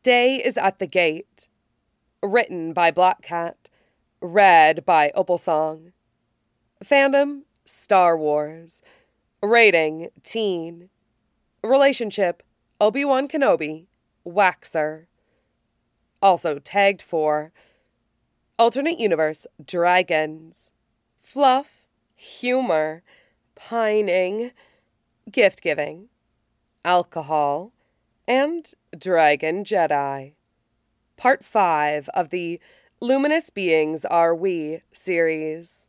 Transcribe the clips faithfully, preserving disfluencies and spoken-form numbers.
Day is at the Gate. Written by Black Cat. Read by Opal Song. Fandom, Star Wars. Rating, teen. Relationship, Obi-Wan Kenobi, Waxer. Also tagged for alternate universe, dragons. Fluff, humor, pining, gift-giving, alcohol, and Dragon Jedi. Part five of the Luminous Beings Are We series.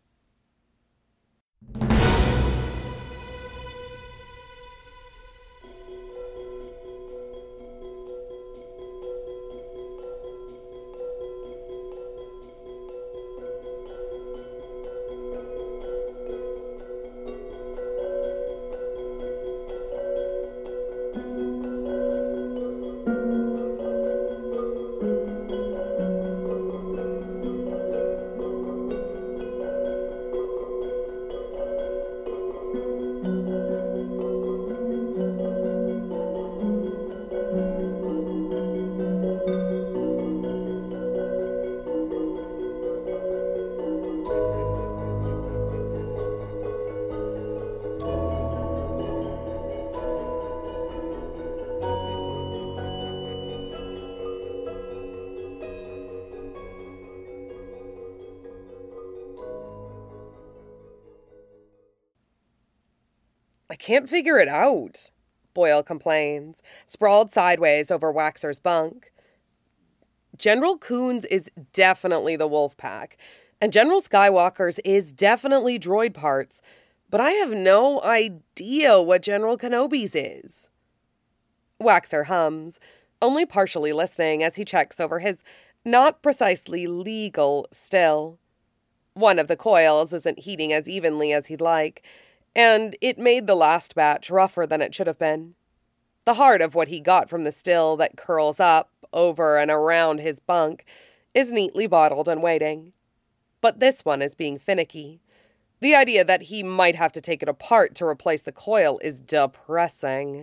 I can't figure it out, Boyle complains, sprawled sideways over Waxer's bunk. General Coons is definitely the wolf pack, and General Skywalker's is definitely droid parts, but I have no idea what General Kenobi's is. Waxer hums, only partially listening as he checks over his not precisely legal still. One of the coils isn't heating as evenly as he'd like, and it made the last batch rougher than it should have been. The heart of what he got from the still that curls up over and around his bunk is neatly bottled and waiting. But this one is being finicky. The idea that he might have to take it apart to replace the coil is depressing.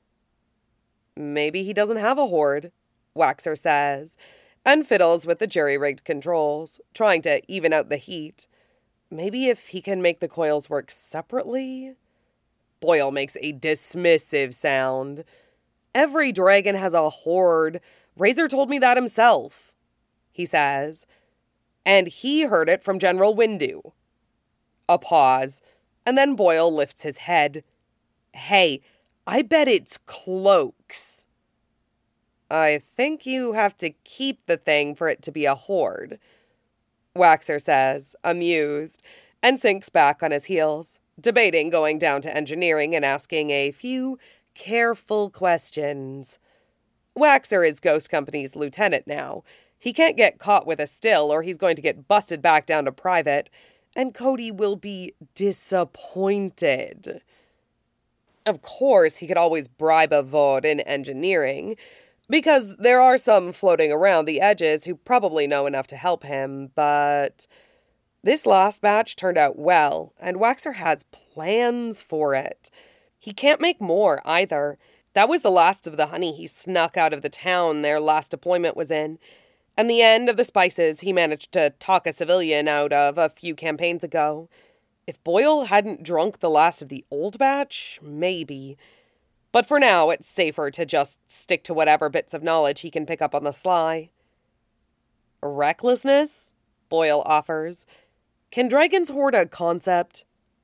Maybe he doesn't have a hoard, Waxer says, and fiddles with the jury-rigged controls, trying to even out the heat. Maybe if he can make the coils work separately? Boyle makes a dismissive sound. Every dragon has a hoard. Razor told me that himself, he says. And he heard it from General Windu. A pause, and then Boyle lifts his head. Hey, I bet it's cloaks. I think you have to keep the thing for it to be a hoard, Waxer says, amused, and sinks back on his heels, debating going down to engineering and asking a few careful questions. Waxer is Ghost Company's lieutenant now. He can't get caught with a still or he's going to get busted back down to private, and Cody will be disappointed. Of course, he could always bribe a Vought in engineering, because there are some floating around the edges who probably know enough to help him, but this last batch turned out well, and Waxer has plans for it. He can't make more, either. That was the last of the honey he snuck out of the town their last deployment was in, and the end of the spices he managed to talk a civilian out of a few campaigns ago. If Boyle hadn't drunk the last of the old batch, maybe. But for now, it's safer to just stick to whatever bits of knowledge he can pick up on the sly. Recklessness? Boyle offers. Can dragons hoard a concept?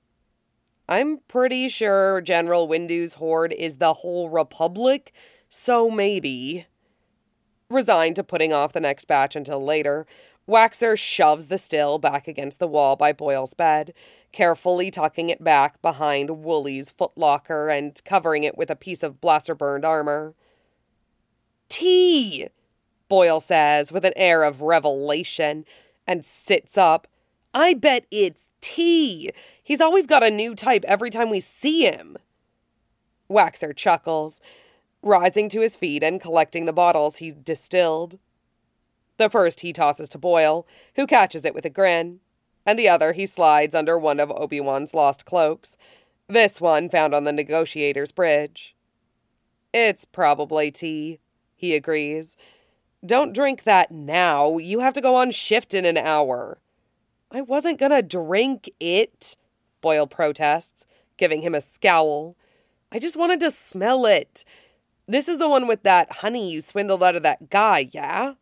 I'm pretty sure General Windu's hoard is the whole Republic, so maybe. Resigned to putting off the next batch until later, Waxer shoves the still back against the wall by Boyle's bed, carefully tucking it back behind Wooly's footlocker and covering it with a piece of blaster-burned armor. Tea! Boyle says with an air of revelation, and sits up. I bet it's tea! He's always got a new type every time we see him. Waxer chuckles, rising to his feet and collecting the bottles he distilled. The first he tosses to Boyle, who catches it with a grin, and the other he slides under one of Obi-Wan's lost cloaks, this one found on the Negotiator's bridge. It's probably tea, he he agrees. Don't drink that now. You have to go on shift in an hour. I wasn't gonna drink it, Boyle protests, giving him a scowl. I just wanted to smell it. This is the one with that honey you swindled out of that guy, yeah?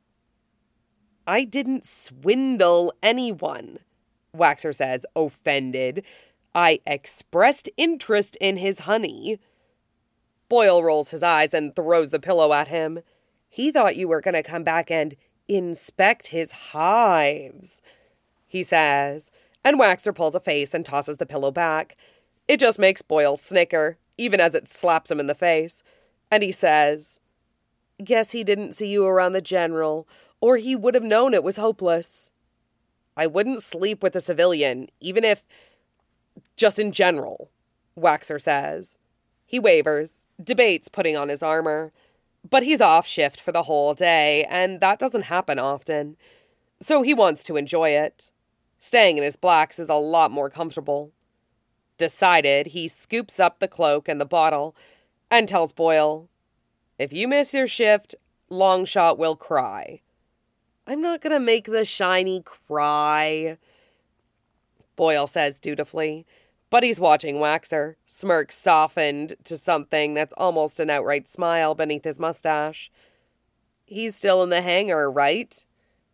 I didn't swindle anyone, Waxer says, offended. I expressed interest in his honey. Boyle rolls his eyes and throws the pillow at him. He thought you were going to come back and inspect his hives, he says, and Waxer pulls a face and tosses the pillow back. It just makes Boyle snicker, even as it slaps him in the face. And he says, Guess he didn't see you around the general, or he would have known it was hopeless. I wouldn't sleep with a civilian, even if, just in general, Waxer says. He wavers, debates putting on his armor, but he's off shift for the whole day, and that doesn't happen often. So he wants to enjoy it. Staying in his blacks is a lot more comfortable. Decided, he scoops up the cloak and the bottle and tells Boyle, If you miss your shift, Longshot will cry. I'm not gonna make the shiny cry, Boyle says dutifully, but he's watching Waxer, smirk softened to something that's almost an outright smile beneath his mustache. He's still in the hangar, right?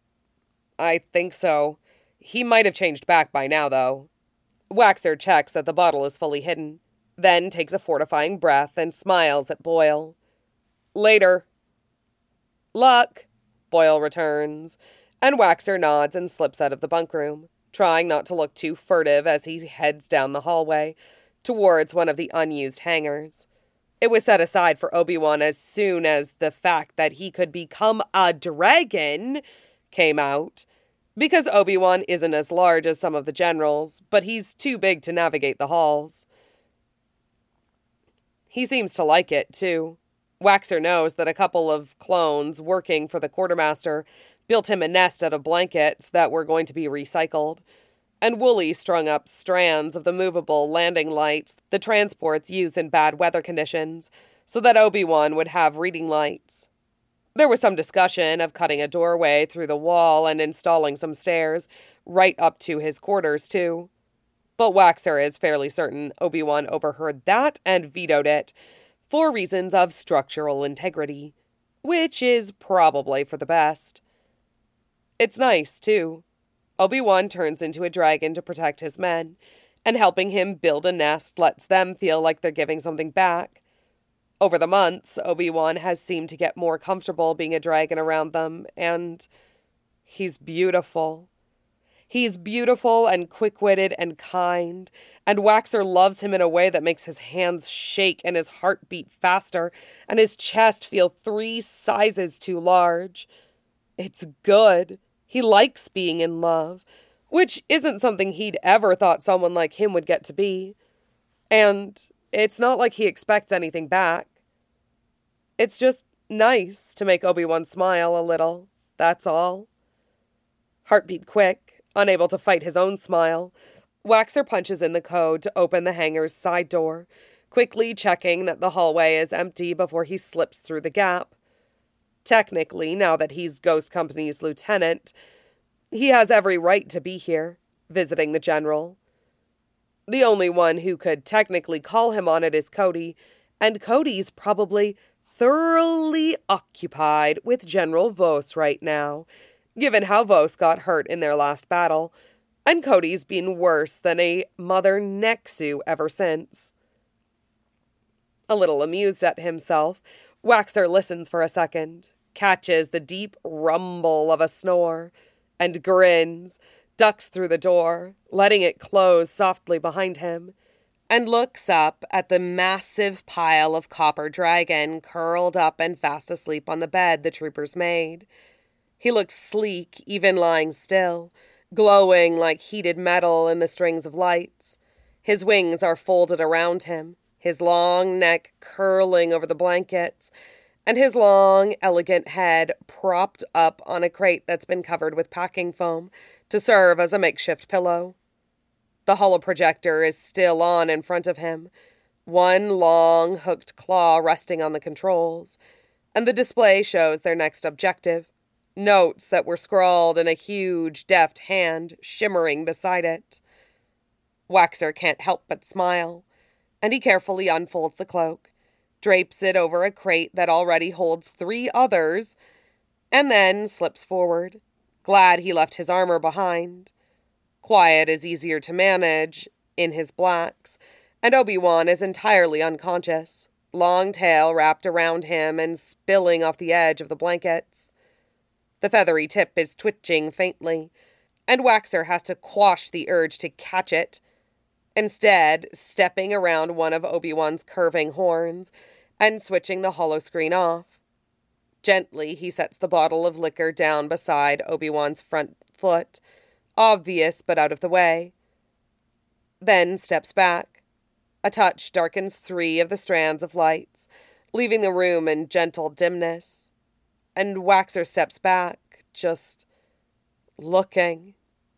I think so. He might have changed back by now, though. Waxer checks that the bottle is fully hidden, then takes a fortifying breath and smiles at Boyle. Later. Luck, Boyle returns, and Waxer nods and slips out of the bunk room, trying not to look too furtive as he heads down the hallway towards one of the unused hangars. It was set aside for Obi-Wan as soon as the fact that he could become a dragon came out, because Obi-Wan isn't as large as some of the generals, but he's too big to navigate the halls. He seems to like it, too. Waxer knows that a couple of clones working for the quartermaster built him a nest out of blankets that were going to be recycled, and Wooly strung up strands of the movable landing lights the transports use in bad weather conditions, so that Obi-Wan would have reading lights. There was some discussion of cutting a doorway through the wall and installing some stairs right up to his quarters, too. But Waxer is fairly certain Obi-Wan overheard that and vetoed it, for reasons of structural integrity, which is probably for the best. It's nice, too. Obi-Wan turns into a dragon to protect his men, and helping him build a nest lets them feel like they're giving something back. Over the months, Obi-Wan has seemed to get more comfortable being a dragon around them, and he's beautiful. He's beautiful and quick-witted and kind, and Waxer loves him in a way that makes his hands shake and his heart beat faster and his chest feel three sizes too large. It's good. He likes being in love, which isn't something he'd ever thought someone like him would get to be. And it's not like he expects anything back. It's just nice to make Obi-Wan smile a little, that's all. Heartbeat quick, unable to fight his own smile, Waxer punches in the code to open the hangar's side door, quickly checking that the hallway is empty before he slips through the gap. Technically, now that he's Ghost Company's lieutenant, he has every right to be here, visiting the general. The only one who could technically call him on it is Cody, and Cody's probably thoroughly occupied with General Vos right now, given how Vos got hurt in their last battle, and Cody's been worse than a Mother Nexu ever since. A little amused at himself, Waxer listens for a second, catches the deep rumble of a snore, and grins, ducks through the door, letting it close softly behind him, and looks up at the massive pile of copper dragon curled up and fast asleep on the bed the troopers made. He looks sleek, even lying still, glowing like heated metal in the strings of lights. His wings are folded around him, his long neck curling over the blankets, and his long, elegant head propped up on a crate that's been covered with packing foam to serve as a makeshift pillow. The holoprojector is still on in front of him, one long hooked claw resting on the controls, and the display shows their next objective. Notes that were scrawled in a huge, deft hand shimmering beside it. Waxer can't help but smile, and he carefully unfolds the cloak, drapes it over a crate that already holds three others, and then slips forward, glad he left his armor behind. Quiet is easier to manage in his blacks, and Obi-Wan is entirely unconscious, long tail wrapped around him and spilling off the edge of the blankets. The feathery tip is twitching faintly, and Waxer has to quash the urge to catch it, instead stepping around one of Obi-Wan's curving horns and switching the holoscreen off. Gently, he sets the bottle of liquor down beside Obi-Wan's front foot, obvious but out of the way. Then steps back. A touch darkens three of the strands of lights, leaving the room in gentle dimness. And Waxer steps back, just looking.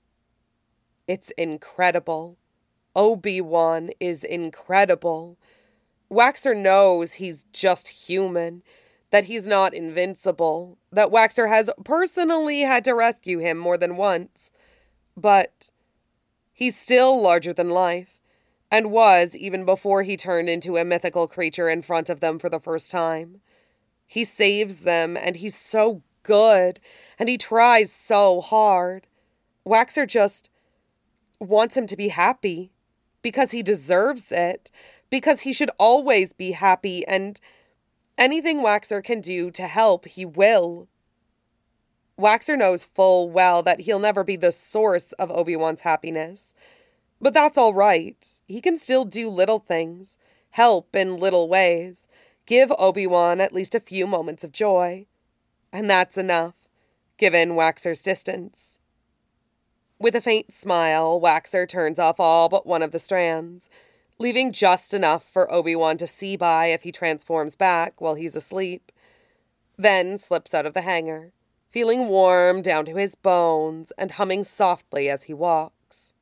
It's incredible. Obi-Wan is incredible. Waxer knows he's just human, that he's not invincible, that Waxer has personally had to rescue him more than once. But he's still larger than life, and was even before he turned into a mythical creature in front of them for the first time. He saves them, and he's so good, and he tries so hard. Waxer just wants him to be happy, because he deserves it, because he should always be happy, and anything Waxer can do to help, he will. Waxer knows full well that he'll never be the source of Obi-Wan's happiness. But that's all right. He can still do little things, help in little ways, give Obi-Wan at least a few moments of joy. And that's enough, given Waxer's distance. With a faint smile, Waxer turns off all but one of the strands, leaving just enough for Obi-Wan to see by if he transforms back while he's asleep. Then slips out of the hangar, feeling warm down to his bones and humming softly as he walks.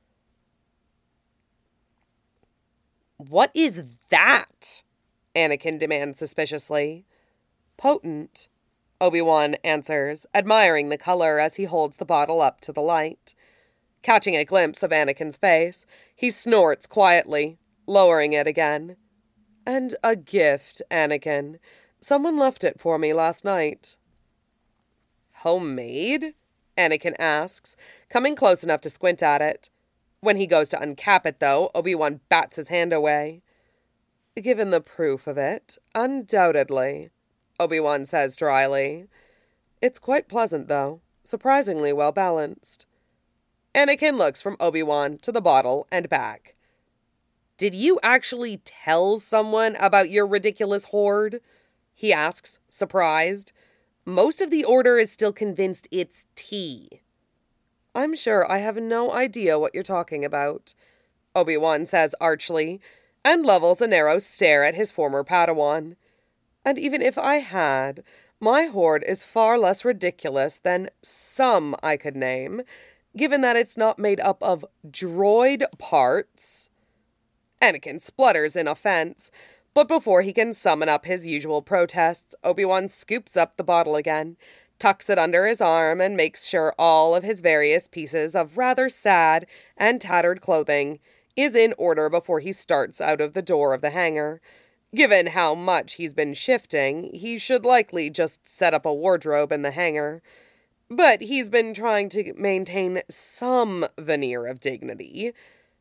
"What is that?" Anakin demands suspiciously. "Potent," Obi-Wan answers, admiring the color as he holds the bottle up to the light. Catching a glimpse of Anakin's face, he snorts quietly, lowering it again. "And a gift, Anakin. Someone left it for me last night." "Homemade?" Anakin asks, coming close enough to squint at it. When he goes to uncap it, though, Obi-Wan bats his hand away. "Given the proof of it, undoubtedly," Obi-Wan says dryly. "It's quite pleasant, though. Surprisingly well balanced." Anakin looks from Obi-Wan to the bottle and back. "Did you actually tell someone about your ridiculous hoard?" he asks, surprised. "Most of the Order is still convinced it's tea." "I'm sure I have no idea what you're talking about," Obi-Wan says archly, and levels a narrow stare at his former Padawan. "And even if I had, my hoard is far less ridiculous than some I could name, given that it's not made up of droid parts." Anakin splutters in offense, but before he can summon up his usual protests, Obi-Wan scoops up the bottle again, tucks it under his arm, and makes sure all of his various pieces of rather sad and tattered clothing is in order before he starts out of the door of the hangar. Given how much he's been shifting, he should likely just set up a wardrobe in the hangar. But he's been trying to maintain some veneer of dignity.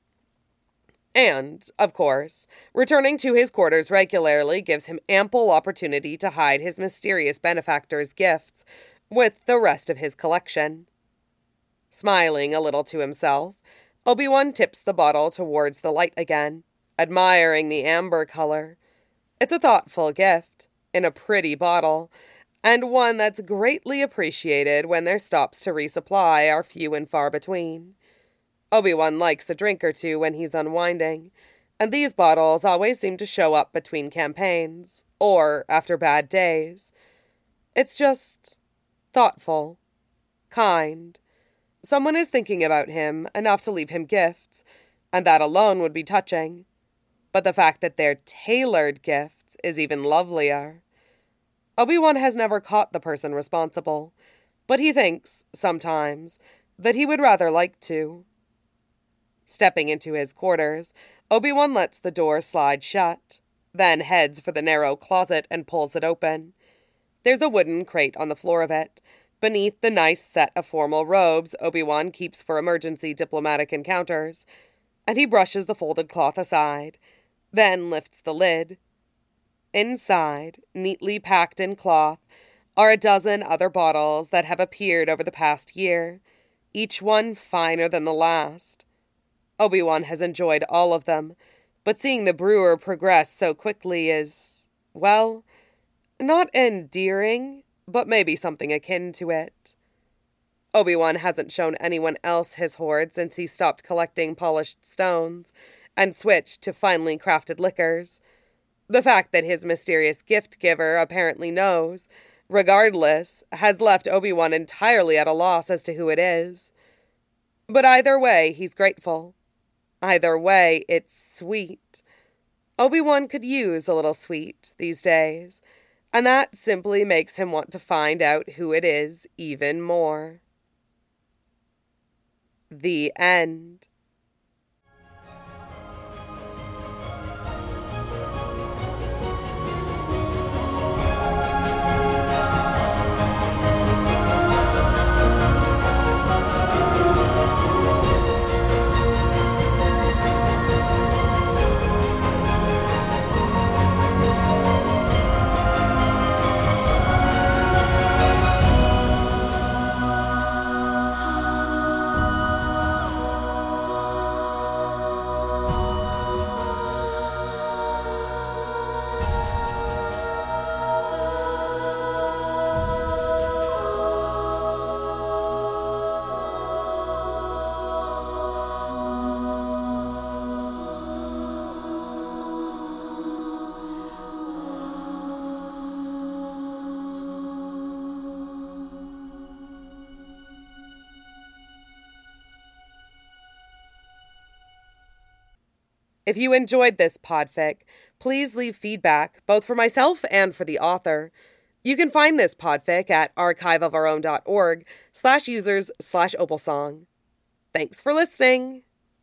And, of course, returning to his quarters regularly gives him ample opportunity to hide his mysterious benefactor's gifts with the rest of his collection. Smiling a little to himself, Obi-Wan tips the bottle towards the light again, admiring the amber color. It's a thoughtful gift, in a pretty bottle, and one that's greatly appreciated when their stops to resupply are few and far between. Obi-Wan likes a drink or two when he's unwinding, and these bottles always seem to show up between campaigns, or after bad days. It's just thoughtful, kind. Someone is thinking about him enough to leave him gifts, and that alone would be touching. But the fact that they're tailored gifts is even lovelier. Obi-Wan has never caught the person responsible, but he thinks, sometimes, that he would rather like to. Stepping into his quarters, Obi-Wan lets the door slide shut, then heads for the narrow closet and pulls it open. There's a wooden crate on the floor of it, beneath the nice set of formal robes Obi-Wan keeps for emergency diplomatic encounters, and he brushes the folded cloth aside, then lifts the lid. Inside, neatly packed in cloth, are a dozen other bottles that have appeared over the past year, each one finer than the last. Obi-Wan has enjoyed all of them, but seeing the brewer progress so quickly is, well, not endearing, but maybe something akin to it. Obi-Wan hasn't shown anyone else his hoard since he stopped collecting polished stones and switched to finely crafted liquors. The fact that his mysterious gift-giver apparently knows, regardless, has left Obi-Wan entirely at a loss as to who it is. But either way, he's grateful. Either way, it's sweet. Obi-Wan could use a little sweet these days, and that simply makes him want to find out who it is even more. The end. If you enjoyed this podfic, please leave feedback, both for myself and for the author. You can find this podfic at archiveofourown.org slash users slash opalsong. Thanks for listening.